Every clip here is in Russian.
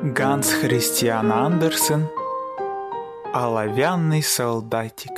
Ганс Христиан Андерсен. Оловянный солдатик.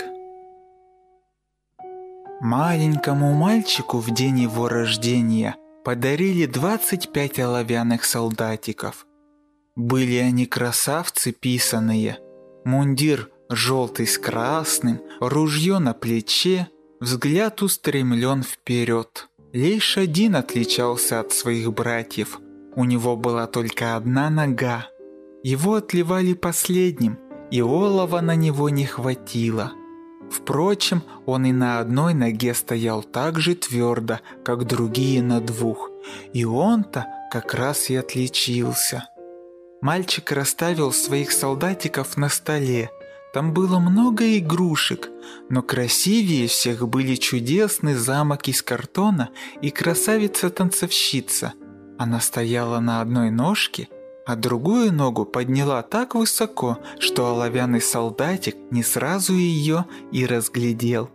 Маленькому мальчику в день его рождения подарили 25 оловянных солдатиков. Были они красавцы писаные. Мундир желтый с красным, ружье на плече, взгляд устремлен вперед. Лишь один отличался от своих братьев. У него была только одна нога. Его отливали последним, и олова на него не хватило. Впрочем, он и на одной ноге стоял так же твердо, как другие на двух, и он-то как раз и отличился. Мальчик расставил своих солдатиков на столе. Там было много игрушек, но красивее всех были чудесный замок из картона и красавица-танцовщица. Она стояла на одной ножке, а другую ногу подняла так высоко, что оловянный солдатик не сразу ее и разглядел.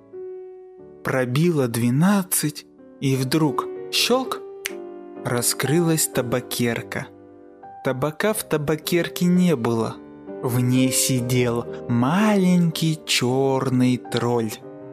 Пробило 12, и вдруг щелк, раскрылась табакерка. Табака в табакерке не было. В ней сидел маленький черный тролль.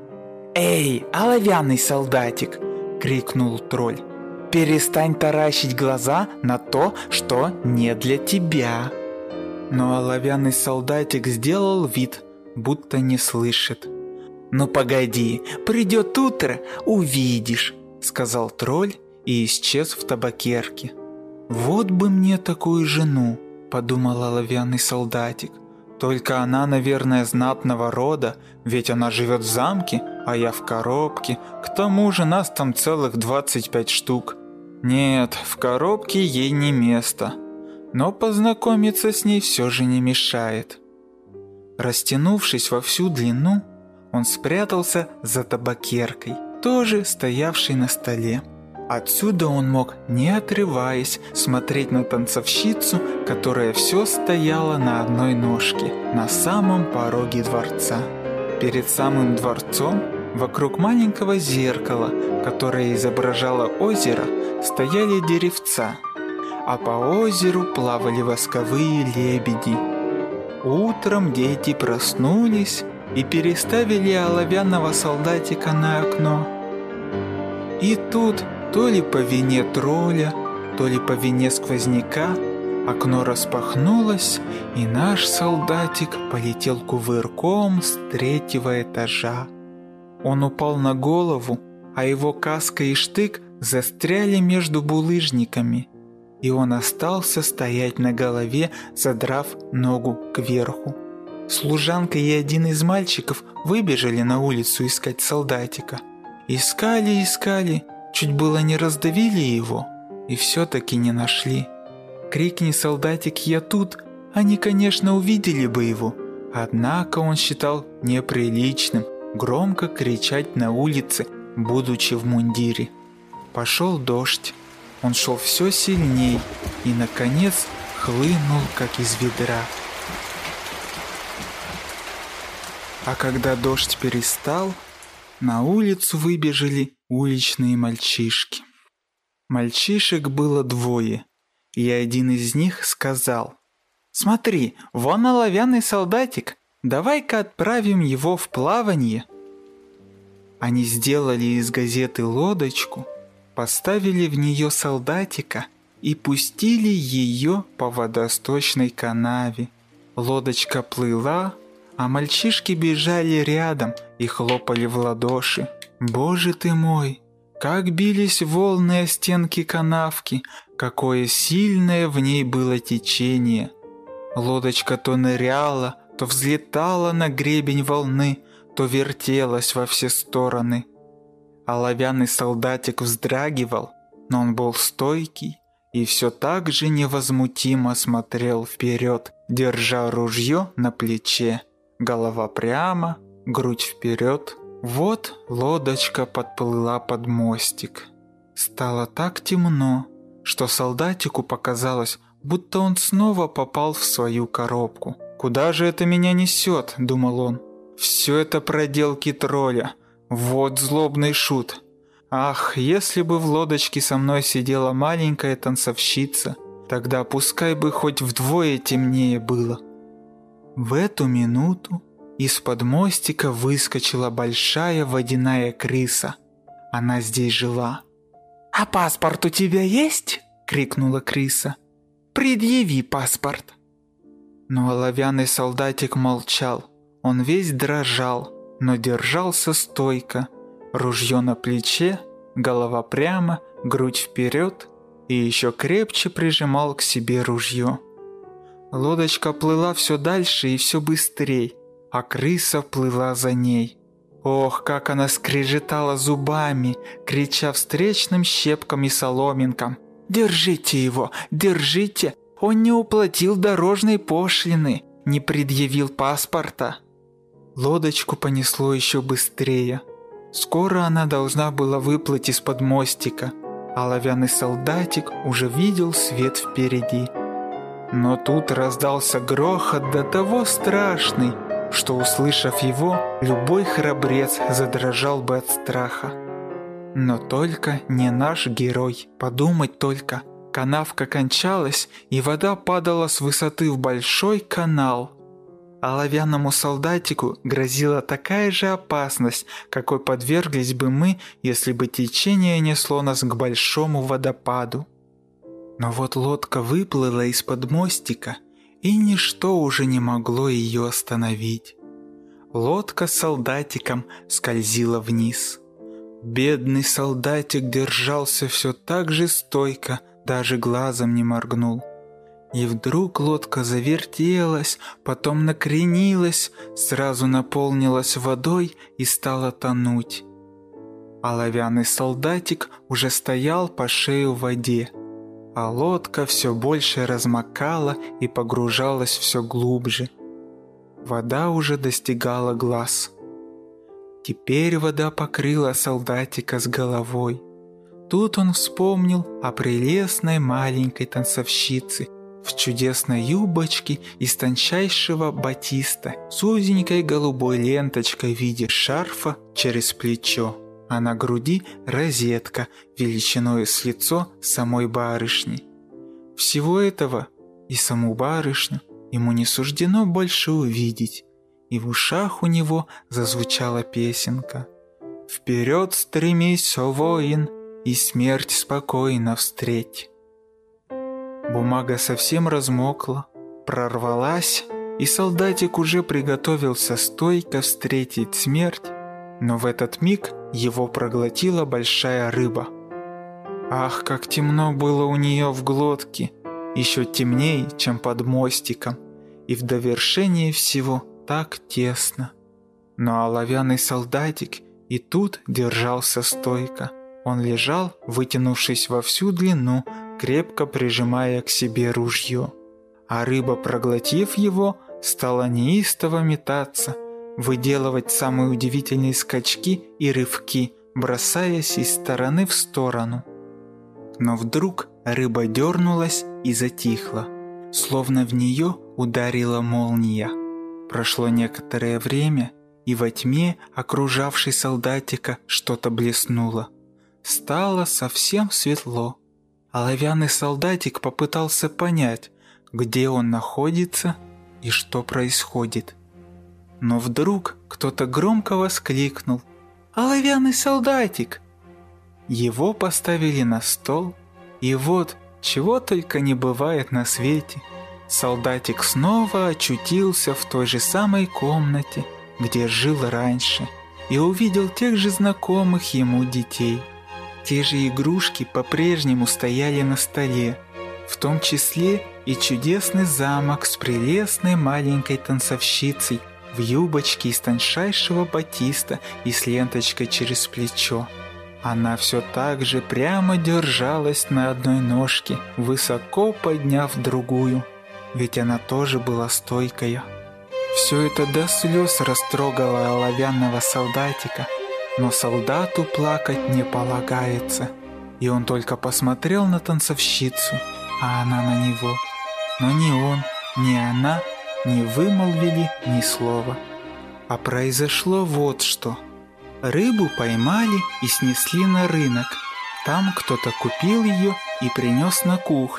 «Эй, оловянный солдатик!» — крикнул тролль. «Перестань таращить глаза на то, что не для тебя!» Но оловянный солдатик сделал вид, будто не слышит. «Ну погоди, придет утро, увидишь!» — сказал тролль и исчез в табакерке. «Вот бы мне такую жену!» — подумал оловянный солдатик. «Только она, наверное, знатного рода, ведь она живет в замке, а я в коробке. К тому же нас там целых 25 штук. Нет, в коробке ей не место, но познакомиться с ней все же не мешает». Растянувшись во всю длину, он спрятался за табакеркой, тоже стоявшей на столе. Отсюда он мог, не отрываясь, смотреть на танцовщицу, которая все стояла на одной ножке, на самом пороге дворца. Перед самым дворцом, вокруг маленького зеркала, которое изображало озеро, стояли деревца, а по озеру плавали восковые лебеди. Утром дети проснулись и переставили оловянного солдатика на окно. И тут, то ли по вине тролля, то ли по вине сквозняка, окно распахнулось, и наш солдатик полетел кувырком с 3-го этажа. Он упал на голову, а его каска и штык застряли между булыжниками, и он остался стоять на голове, задрав ногу кверху. Служанка и один из мальчиков выбежали на улицу искать солдатика. Искали, чуть было не раздавили его, и все-таки не нашли. Крикни, солдатик, я тут, они, конечно, увидели бы его, однако он считал неприличным громко кричать на улице, будучи в мундире. Пошел дождь, он шел все сильней и, наконец, хлынул, как из ведра. А когда дождь перестал, на улицу выбежали уличные мальчишки. Мальчишек было 2, и один из них сказал: «Смотри, вон оловянный солдатик, давай-ка отправим его в плавание». Они сделали из газеты лодочку, поставили в нее солдатика и пустили ее по водосточной канаве. Лодочка плыла, а мальчишки бежали рядом и хлопали в ладоши. Боже ты мой, как бились волны о стенки канавки, какое сильное в ней было течение. Лодочка то ныряла, то взлетала на гребень волны, то вертелась во все стороны. Оловянный солдатик вздрагивал, но он был стойкий и все так же невозмутимо смотрел вперед, держа ружье на плече. Голова прямо, грудь вперед. Вот лодочка подплыла под мостик. Стало так темно, что солдатику показалось, будто он снова попал в свою коробку. «Куда же это меня несет?» – думал он. «Все это проделки тролля. Вот злобный шут. Ах, если бы в лодочке со мной сидела маленькая танцовщица, Тогда пускай бы хоть вдвое темнее было. В эту минуту из-под мостика выскочила большая водяная крыса. Она здесь жила. «А паспорт у тебя есть?» — крикнула крыса. «Предъяви паспорт». Но оловянный солдатик молчал. Он весь дрожал, но держался стойко. Ружье на плече, голова прямо, грудь вперед, и еще крепче прижимал к себе ружье. Лодочка плыла все дальше и все быстрей, а крыса плыла за ней. Ох, как она скрежетала зубами, крича встречным щепкам и соломинкам: «Держите его, держите! Он не уплатил дорожной пошлины, не предъявил паспорта!» Лодочку понесло еще быстрее. Скоро она должна была выплыть из-под мостика, а оловянный солдатик уже видел свет впереди. Но тут раздался грохот до того страшный, что, услышав его, любой храбрец задрожал бы от страха. Но только не наш герой. Подумать только, канавка кончалась, и вода падала с высоты в большой канал. Оловянному солдатику грозила такая же опасность, какой подверглись бы мы, если бы течение несло нас к большому водопаду. Но вот лодка выплыла из-под мостика, и ничто уже не могло ее остановить. Лодка с солдатиком скользила вниз. Бедный солдатик держался все так же стойко, даже глазом не моргнул. И вдруг лодка завертелась, потом накренилась, сразу наполнилась водой и стала тонуть. Оловянный солдатик уже стоял по шею в воде, а лодка все больше размокала и погружалась все глубже. Вода уже достигала глаз. Теперь вода покрыла солдатика с головой. Тут он вспомнил о прелестной маленькой танцовщице в чудесной юбочке из тончайшего батиста с узенькой голубой ленточкой в виде шарфа через плечо, а на груди розетка величиной с лицо самой барышни. Всего этого и саму барышню ему не суждено больше увидеть, и в ушах у него зазвучала песенка: «Вперед стремись, о воин, и смерть спокойно встреть». Бумага совсем размокла, прорвалась, и солдатик уже приготовился стойко встретить смерть, но в этот миг его проглотила большая рыба. Ах, как темно было у нее в глотке, еще темнее, чем под мостиком, и в довершение всего так тесно. Но оловянный солдатик и тут держался стойко. Он лежал, вытянувшись во всю длину, крепко прижимая к себе ружье. А рыба, проглотив его, стала неистово метаться, выделывать самые удивительные скачки и рывки, бросаясь из стороны в сторону. Но вдруг рыба дернулась и затихла, словно в нее ударила молния. Прошло некоторое время, и во тьме, окружавшей солдатика, что-то блеснуло. Стало совсем светло. Оловянный солдатик попытался понять, где он находится и что происходит. Но вдруг кто-то громко воскликнул: «Оловянный солдатик!» Его поставили на стол, и вот, чего только не бывает на свете, солдатик снова очутился в той же самой комнате, где жил раньше, и увидел тех же знакомых ему детей. Те же игрушки по-прежнему стояли на столе, в том числе и чудесный замок с прелестной маленькой танцовщицей в юбочке из тончайшего батиста и с ленточкой через плечо. Она все так же прямо держалась на одной ножке, высоко подняв другую, ведь она тоже была стойкая. Все это до слез растрогало оловянного солдатика, но солдату плакать не полагается, и он только посмотрел на танцовщицу, а она на него. Но ни он, ни она не вымолвили ни слова. А произошло вот что. Рыбу поймали и снесли на рынок. Там кто-то купил ее и принес на кухню,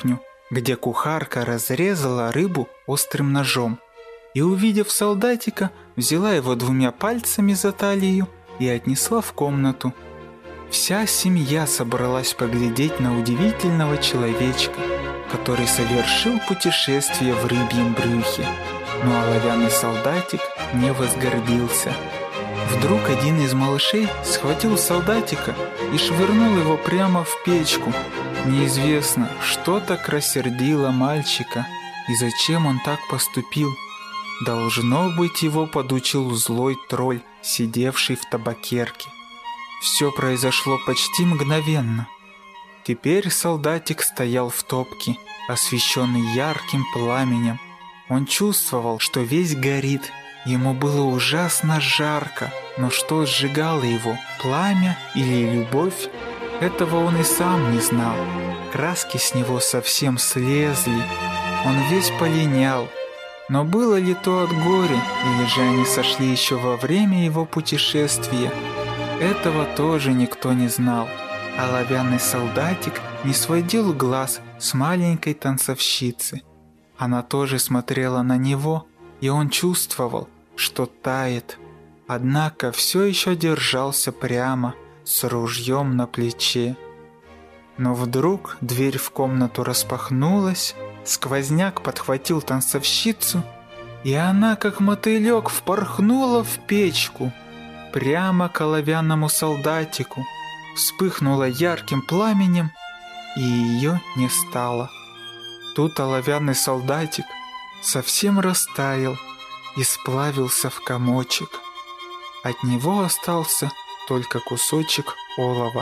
где кухарка разрезала рыбу острым ножом и, увидев солдатика, взяла его 2 пальцами за талию и отнесла в комнату. Вся семья собралась поглядеть на удивительного человечка, который совершил путешествие в рыбьем брюхе, но оловянный солдатик не возгордился. Вдруг один из малышей схватил солдатика и швырнул его прямо в печку. Неизвестно, что так рассердило мальчика и зачем он так поступил. Должно быть, его подучил злой тролль, сидевший в табакерке. Все произошло почти мгновенно. Теперь солдатик стоял в топке, освещенный ярким пламенем. Он чувствовал, что весь горит. Ему было ужасно жарко, но что сжигало его, пламя или любовь? Этого он и сам не знал. Краски с него совсем слезли. Он весь полинял. Но было ли то от горя, или же они сошли еще во время его путешествия? Этого тоже никто не знал. Оловянный солдатик не сводил глаз с маленькой танцовщицы. Она тоже смотрела на него, и он чувствовал, что тает. Однако все еще держался прямо, с ружьем на плече. Но вдруг дверь в комнату распахнулась, сквозняк подхватил танцовщицу, и она, как мотылек, впорхнула в печку, прямо к оловянному солдатику, вспыхнула ярким пламенем, и ее не стало. Тут оловянный солдатик совсем растаял и сплавился в комочек. От него остался только кусочек олова.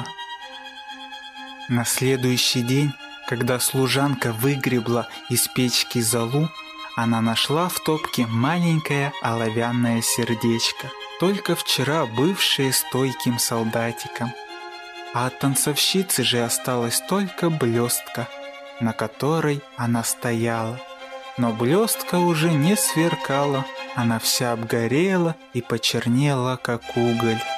На следующий день, когда служанка выгребла из печки золу, она нашла в топке маленькое оловянное сердечко, только вчера бывшее стойким солдатиком. А от танцовщицы же осталась только блестка, на которой она стояла. Но блестка уже не сверкала, она вся обгорела и почернела, как уголь.